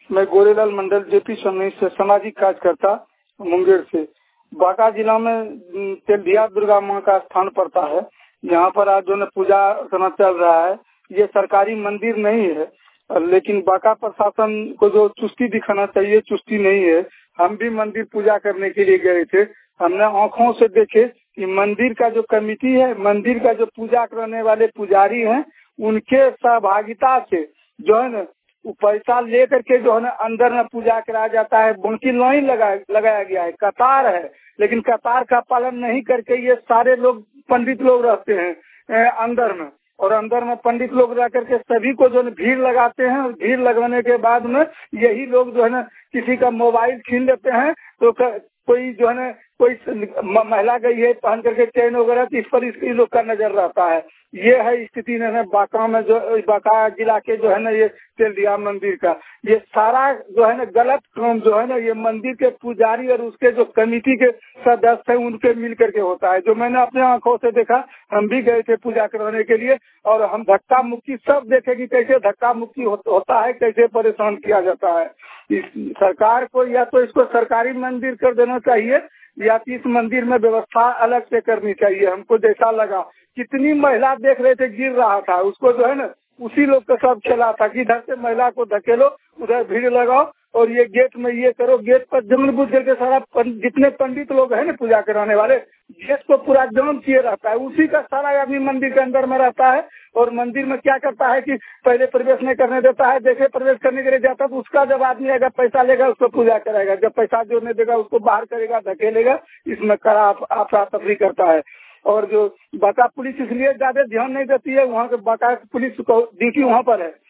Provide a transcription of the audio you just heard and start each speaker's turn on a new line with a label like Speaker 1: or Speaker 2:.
Speaker 1: मैं गोरेलाल मंडल जेपी सोनी से सामाजिक कार्यकर्ता मुंगेर से। बांका जिला में तेलधिया दुर्गा माँ का स्थान पड़ता है। यहाँ पर आज जो पूजा अर्चना चल रहा है। ये सरकारी मंदिर नहीं है, लेकिन बांका प्रशासन को जो चुस्ती दिखाना चाहिए चुस्ती नहीं है। हम भी मंदिर पूजा करने के लिए गए थे। हमने आंखों से देखे कि मंदिर का जो कमेटी है, मंदिर का जो पूजा करने वाले पुजारी हैं, उनके सहभागिता से जो है न पैसा लेकर के जो है ना अंदर में पूजा कराया जाता है। उनकी लाइन लगाया गया है, कतार है, लेकिन कतार का पालन नहीं करके ये सारे लोग पंडित लोग रहते हैं अंदर में, और अंदर में पंडित लोग रह करके सभी को जो है भीड़ लगाते हैं। और भीड़ लगवाने के बाद में यही लोग जो है ना किसी का मोबाइल छीन लेते हैं, तो कोई जो है ना कोई महिला गई है पहन करके चैन वगैरह, तो इस पर इस लोग का नजर रहता है। ये है स्थिति है बांका में, जो बांका जिला के जो है ना ये तेलधिया मंदिर का ये सारा जो है ना गलत काम जो है ना ये मंदिर के पुजारी और उसके जो कमेटी के सदस्य हैं उनके मिल करके होता है। जो मैंने अपने आंखों से देखा, हम भी गए थे पूजा करवाने के लिए, और हम धक्का मुक्की सब देखे कि कैसे धक्का मुक्की होता है, कैसे परेशान किया जाता है। सरकार को या तो इसको सरकारी मंदिर कर देना चाहिए, या इस मंदिर में व्यवस्था अलग से करनी चाहिए। हमको जैसा लगा, कितनी महिला देख रहे थे गिर रहा था, उसको जो है ना उसी लोग का सब चला था कि इधर से महिला को धकेलो, उधर भीड़ लगाओ, और ये गेट में ये करो। गेट पर जंगल बुझ करके सारा जितने पंडित लोग हैं ना पूजा कराने वाले, गेट को पूरा जाम किए रहता है। उसी का सारा आदमी मंदिर के अंदर में रहता है, और मंदिर में क्या करता है कि पहले प्रवेश नहीं करने देता है। जैसे प्रवेश करने के लिए जाता है तो उसका जब आदमी अगर पैसा लेगा उसको पूजा कराएगा, जब पैसा जो नहीं देगा उसको बाहर करेगा, धकेलेगा। इसमें कड़ा अफरा तफरी करता है। और जो बांका पुलिस इसलिए ज्यादा ध्यान नहीं देती है, वहाँ के बांका पुलिस ड्यूटी वहाँ पर है।